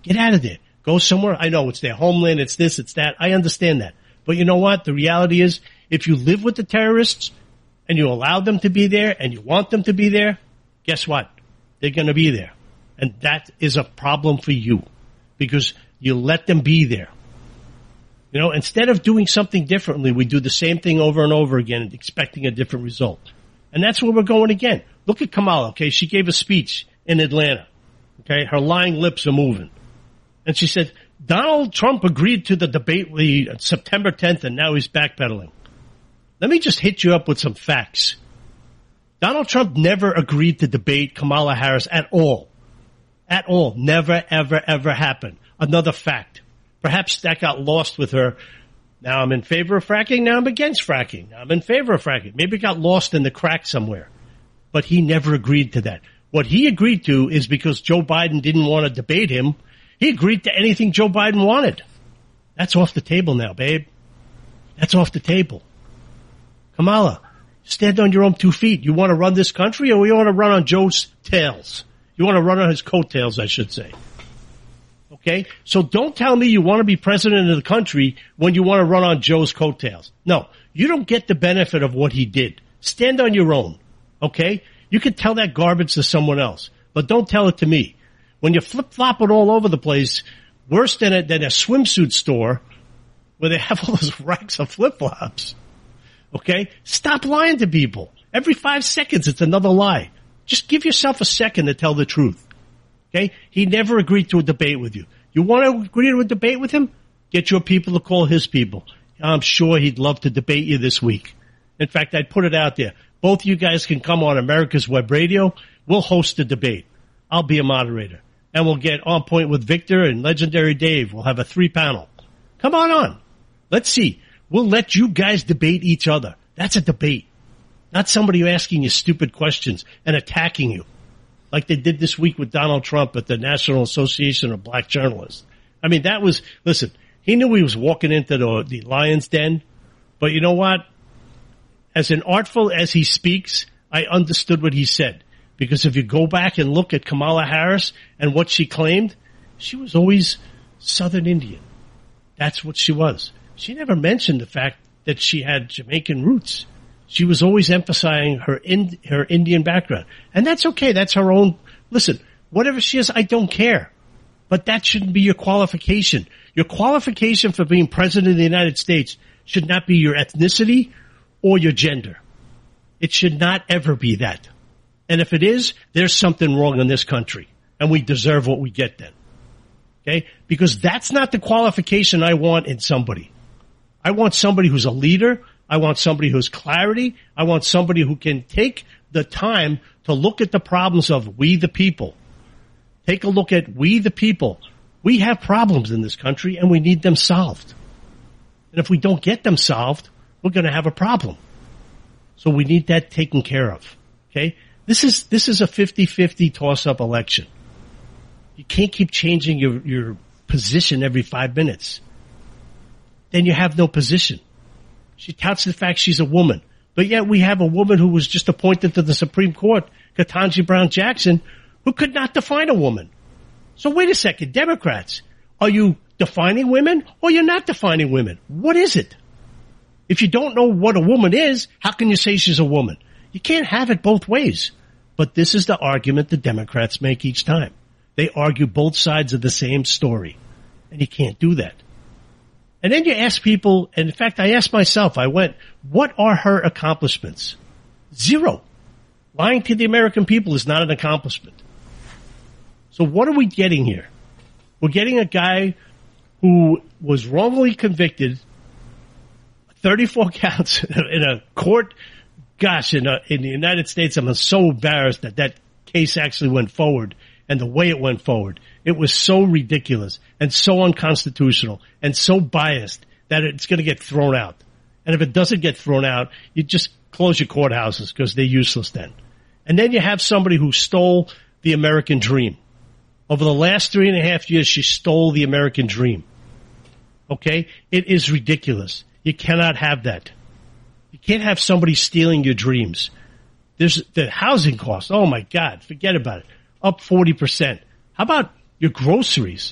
Get out of there. Go somewhere. I know it's their homeland. It's this, it's that. I understand that. But you know what? The reality is, if you live with the terrorists and you allow them to be there and you want them to be there, guess what? They're going to be there. And that is a problem for you because you let them be there. You know, instead of doing something differently, we do the same thing over and over again, expecting a different result. And that's where we're going again. Look at Kamala, okay? She gave a speech in Atlanta, okay? Her lying lips are moving. And she said, Donald Trump agreed to the debate on September tenth, and now he's backpedaling. Let me just hit you up with some facts. Donald Trump never agreed to debate Kamala Harris at all. At all. Never, ever, ever happened. Another fact. Perhaps that got lost with her. Now I'm in favor of fracking. Now I'm against fracking. Now I'm in favor of fracking. Maybe it got lost in the crack somewhere. But he never agreed to that. What he agreed to is because Joe Biden didn't want to debate him. He agreed to anything Joe Biden wanted. That's off the table now, babe. That's off the table. Kamala, stand on your own two feet. You want to run this country or you want to run on Joe's tails? You want to run on his coattails, I should say. Okay? So don't tell me you want to be president of the country when you want to run on Joe's coattails. No, you don't get the benefit of what he did. Stand on your own. Okay? You can tell that garbage to someone else, but don't tell it to me. When you're flip-flopping all over the place, worse than a, than a swimsuit store where they have all those racks of flip-flops. Okay? Stop lying to people. Every five seconds, it's another lie. Just give yourself a second to tell the truth. Okay? He never agreed to a debate with you. You want to agree to a debate with him? Get your people to call his people. I'm sure he'd love to debate you this week. In fact, I'd put it out there. Both of you guys can come on America's Web Radio. We'll host a debate. I'll be a moderator. And we'll get On Point with Victor and Legendary Dave. We'll have a three panel. Come on on. Let's see. We'll let you guys debate each other. That's a debate. Not somebody asking you stupid questions and attacking you like they did this week with Donald Trump at the National Association of Black Journalists. I mean, that was, listen, he knew he was walking into the, the lion's den, but you know what? As an artful as he speaks, I understood what he said. Because if you go back and look at Kamala Harris and what she claimed, she was always Southern Indian. That's what she was. She never mentioned the fact that she had Jamaican roots. She was always emphasizing her in, her Indian background. And that's okay. That's her own. Listen, whatever she is, I don't care. But that shouldn't be your qualification. Your qualification for being president of the United States should not be your ethnicity or your gender. It should not ever be that. And if it is, there's something wrong in this country. And we deserve what we get then. Okay? Because that's not the qualification I want in somebody. I want somebody who's a leader. I want somebody who's clarity. I want somebody who can take the time to look at the problems of we the people. Take a look at we the people. We have problems in this country and we need them solved. And if we don't get them solved, we're going to have a problem. So we need that taken care of. Okay? This is, this is a fifty-fifty toss-up election. You can't keep changing your, your position every five minutes. Then you have no position. She touts the fact she's a woman. But yet we have a woman who was just appointed to the Supreme Court, Ketanji Brown Jackson, who could not define a woman. So wait a second, Democrats, are you defining women or you're not defining women? What is it? If you don't know what a woman is, how can you say she's a woman? You can't have it both ways. But this is the argument the Democrats make each time. They argue both sides of the same story. And you can't do that. And then you ask people, and in fact, I asked myself, I went, what are her accomplishments? Zero. Lying to the American people is not an accomplishment. So what are we getting here? We're getting a guy who was wrongly convicted, thirty-four counts in a court. Gosh, in, a, in the United States, I'm so embarrassed that that case actually went forward and the way it went forward. It was so ridiculous and so unconstitutional and so biased that it's going to get thrown out. And if it doesn't get thrown out, you just close your courthouses because they're useless then. And then you have somebody who stole the American dream. Over the last three and a half years, she stole the American dream. Okay? It is ridiculous. You cannot have that. You can't have somebody stealing your dreams. There's the housing cost. Oh my God, forget about it. Up forty percent. How about your groceries?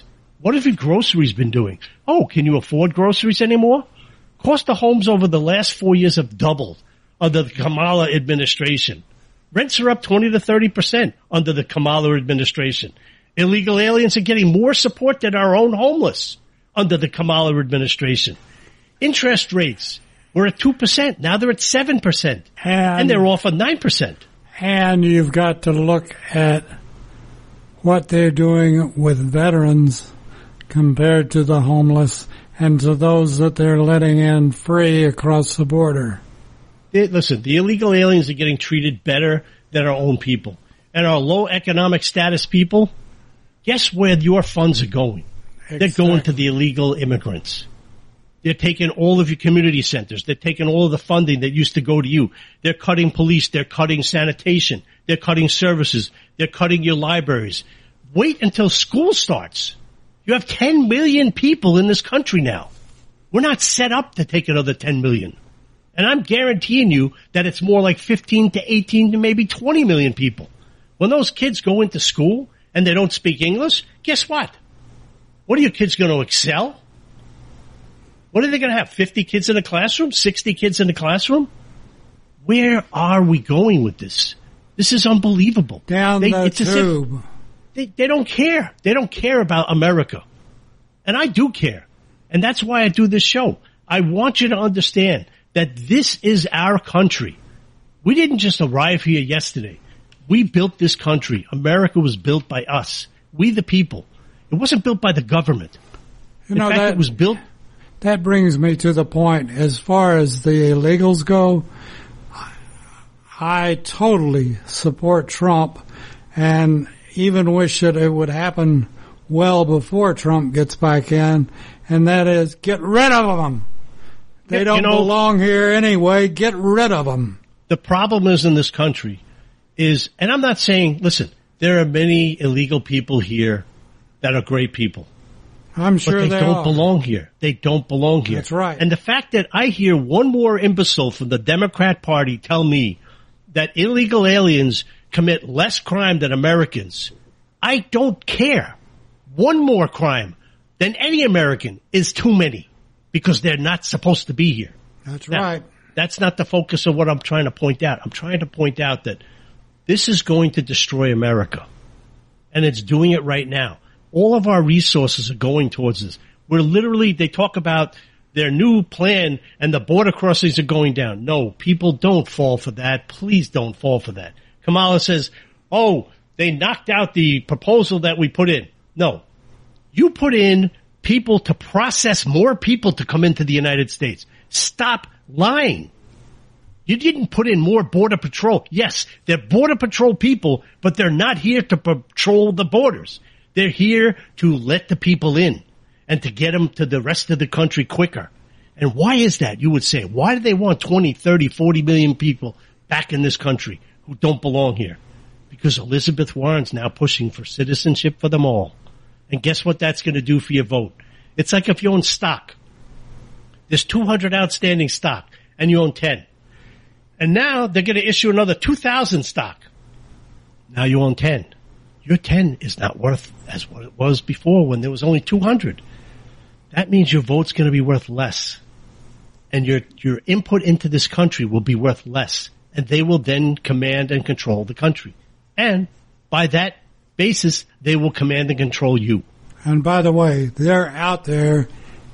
What have your groceries been doing? Oh, can you afford groceries anymore? Cost of homes over the last four years have doubled under the Kamala administration. Rents are up twenty to thirty percent under the Kamala administration. Illegal aliens are getting more support than our own homeless under the Kamala administration. Interest rates were at two percent. Now they're at seven percent. And, and they're off at nine percent. And you've got to look at what they're doing with veterans compared to the homeless and to those that they're letting in free across the border. They, listen, the illegal aliens are getting treated better than our own people. And our low economic status people, guess where your funds are going? Exactly. They're going to the illegal immigrants. They're taking all of your community centers. They're taking all of the funding that used to go to you. They're cutting police. They're cutting sanitation. They're cutting services. They're cutting your libraries. Wait until school starts. You have ten million people in this country now. We're not set up to take another ten million. And I'm guaranteeing you that it's more like fifteen to eighteen to maybe twenty million people. When those kids go into school and they don't speak English, guess what? What are your kids going to excel? What are they going to have? fifty kids in a classroom? sixty kids in a classroom? Where are we going with this? This is unbelievable. Down they, the it's tube. As if they, they don't care. They don't care about America. And I do care. And that's why I do this show. I want you to understand that this is our country. We didn't just arrive here yesterday. We built this country. America was built by us. We the people. It wasn't built by the government. You In know, fact, that, it was built... That brings me to the point. As far as the illegals go, I totally support Trump and even wish that it would happen well before Trump gets back in, and that is get rid of them. They don't you know, belong here anyway. Get rid of them. The problem is in this country is, and I'm not saying, listen, there are many illegal people here that are great people. I'm sure but they, they don't are. belong here. They don't belong here. That's right. And the fact that I hear one more imbecile from the Democrat Party tell me that illegal aliens commit less crime than Americans, I don't care. One more crime than any American is too many because they're not supposed to be here. That's now, right. That's not the focus of what I'm trying to point out. I'm trying to point out that this is going to destroy America, and it's doing it right now. All of our resources are going towards this. We're literally, they talk about their new plan and the border crossings are going down. No, people don't fall for that. Please don't fall for that. Kamala says, oh, they knocked out the proposal that we put in. No, you put in people to process more people to come into the United States. Stop lying. You didn't put in more border patrol. Yes, they're border patrol people, but they're not here to patrol the borders. They're here to let the people in and to get them to the rest of the country quicker. And why is that, you would say? Why do they want twenty, thirty, forty million people back in this country who don't belong here? Because Elizabeth Warren's now pushing for citizenship for them all. And guess what that's going to do for your vote? It's like if you own stock. There's two hundred outstanding stock and you own ten. And now they're going to issue another two thousand stock. Now you own ten. Your ten is not worth as what it was before when there was only two hundred. That means your vote's going to be worth less. And your, your input into this country will be worth less. And they will then command and control the country. And by that basis, they will command and control you. And by the way, they're out there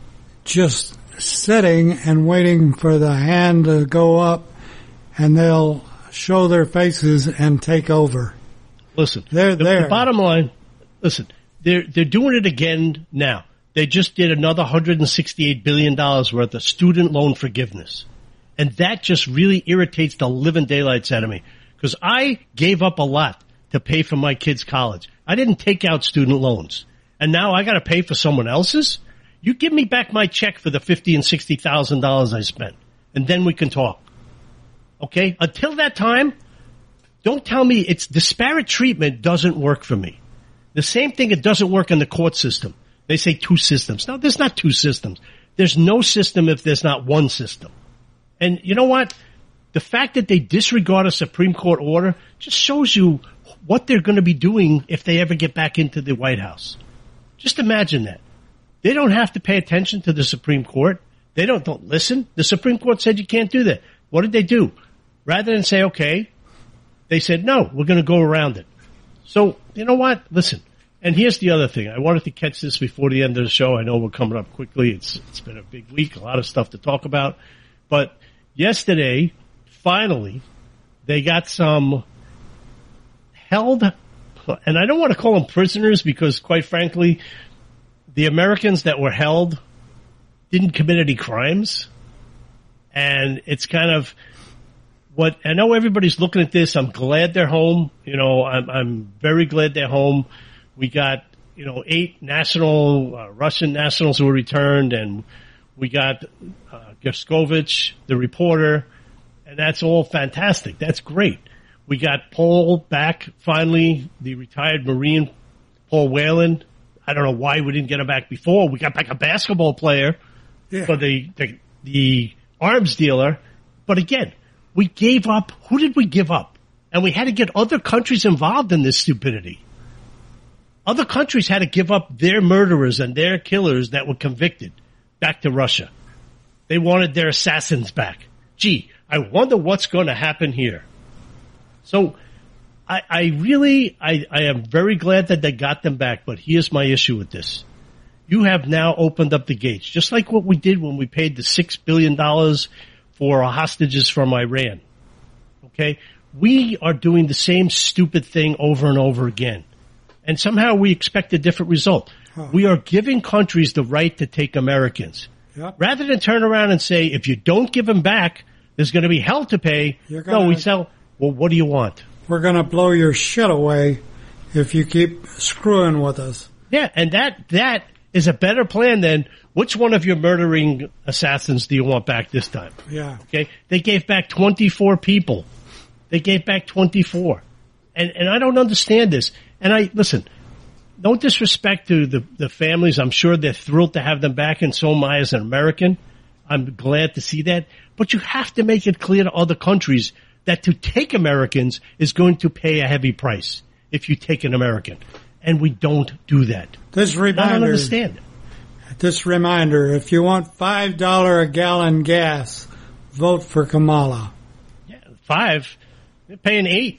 just sitting and waiting for the hand to go up, and they'll show their faces and take over. Listen, they're the, there. The bottom line, listen, they're they're doing it again now. They just did another one hundred sixty-eight billion dollars worth of student loan forgiveness. And that just really irritates the living daylights out of me. Because I gave up a lot to pay for my kids' college. I didn't take out student loans. And now I got to pay for someone else's? You give me back my check for the fifty thousand dollars and sixty thousand dollars I spent. And then we can talk. Okay? Until that time, don't tell me it's disparate treatment doesn't work for me. The same thing, it doesn't work in the court system. They say two systems. No, there's not two systems. There's no system if there's not one system. And you know what? The fact that they disregard a Supreme Court order just shows you what they're going to be doing if they ever get back into the White House. Just imagine that. They don't have to pay attention to the Supreme Court. They don't, don't listen. The Supreme Court said you can't do that. What did they do? Rather than say, okay, they said, no, we're going to go around it. So, you know what? Listen. And here's the other thing. I wanted to catch this before the end of the show. I know we're coming up quickly. It's It's been a big week, a lot of stuff to talk about. But yesterday, finally, they got some held, and I don't want to call them prisoners because, quite frankly, the Americans that were held didn't commit any crimes. And it's kind of what, I know everybody's looking at this. I'm glad they're home. You know, I'm, I'm very glad they're home. We got, you know, eight national, uh, Russian nationals who were returned, and we got uh, Gerskovich, the reporter, and that's all fantastic. That's great. We got Paul back, finally, the retired Marine, Paul Whelan. I don't know why we didn't get him back before. We got back a basketball player Yeah. for the, the the arms dealer. But again, we gave up. Who did we give up? And we had to get other countries involved in this stupidity. Other countries had to give up their murderers and their killers that were convicted back to Russia. They wanted their assassins back. Gee, I wonder what's going to happen here. So I, I really, I, I am very glad that they got them back, but here's my issue with this. You have now opened up the gates, just like what we did when we paid the six billion dollars for our hostages from Iran. Okay? We are doing the same stupid thing over and over again. And somehow we expect a different result. Huh. We are giving countries the right to take Americans. Yep. Rather than turn around and say, if you don't give them back, there's going to be hell to pay. You're gonna, no, we tell, well, what do you want? We're going to blow your shit away if you keep screwing with us. Yeah, and that that is a better plan than which one of your murdering assassins do you want back this time? Yeah. Okay? They gave back twenty-four people. They gave back twenty-four. And and I don't understand this. And I, listen, no disrespect to the, the families. I'm sure they're thrilled to have them back, and so am I as an American. I'm glad to see that. But you have to make it clear to other countries that to take Americans is going to pay a heavy price if you take an American. And we don't do that. This reminder, I don't understand it. This reminder, if you want five dollars a gallon gas, vote for Kamala. Yeah, five. They're paying eight.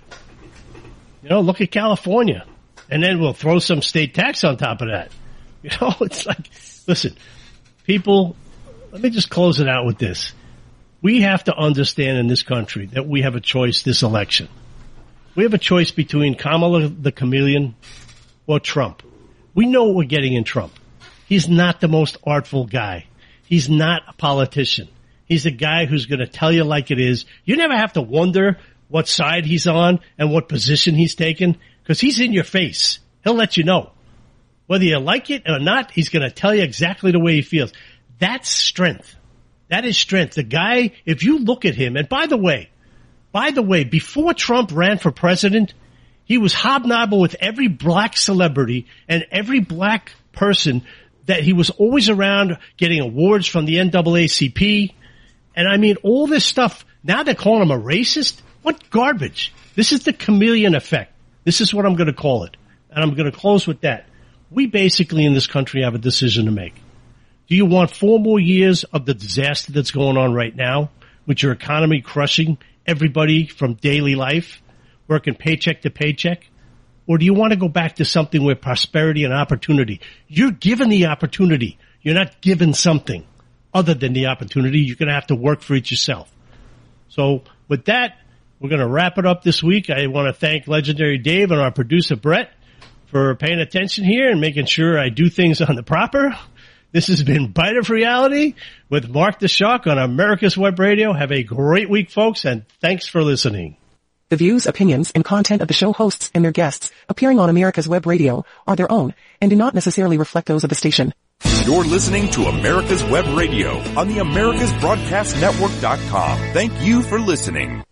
You know, look at California. And then we'll throw some state tax on top of that. You know, it's like, listen, people, let me just close it out with this. We have to understand in this country that we have a choice this election. We have a choice between Kamala the chameleon or Trump. We know what we're getting in Trump. He's not the most artful guy. He's not a politician. He's a guy who's going to tell you like it is. You never have to wonder what side he's on and what position he's taken, because he's in your face. He'll let you know. Whether you like it or not, he's going to tell you exactly the way he feels. That's strength. That is strength. The guy, if you look at him, and by the way, by the way, before Trump ran for president, he was hobnobbing with every black celebrity and every black person that he was always around getting awards from the N double A C P. And I mean, all this stuff, now they're calling him a racist? What garbage. This is the chameleon effect. This is what I'm going to call it. And I'm going to close with that. We basically in this country have a decision to make. Do you want four more years of the disaster that's going on right now, with your economy crushing everybody from daily life, working paycheck to paycheck? Or do you want to go back to something where prosperity and opportunity? You're given the opportunity. You're not given something other than the opportunity. You're going to have to work for it yourself. So with that, we're going to wrap it up this week. I want to thank Legendary Dave and our producer Brett for paying attention here and making sure I do things on the proper. This has been Bite of Reality with Mark the Shark on America's Web Radio. Have a great week, folks, and thanks for listening. The views, opinions, and content of the show hosts and their guests appearing on America's Web Radio are their own and do not necessarily reflect those of the station. You're listening to America's Web Radio on the Americas Broadcast Network dot com. Thank you for listening.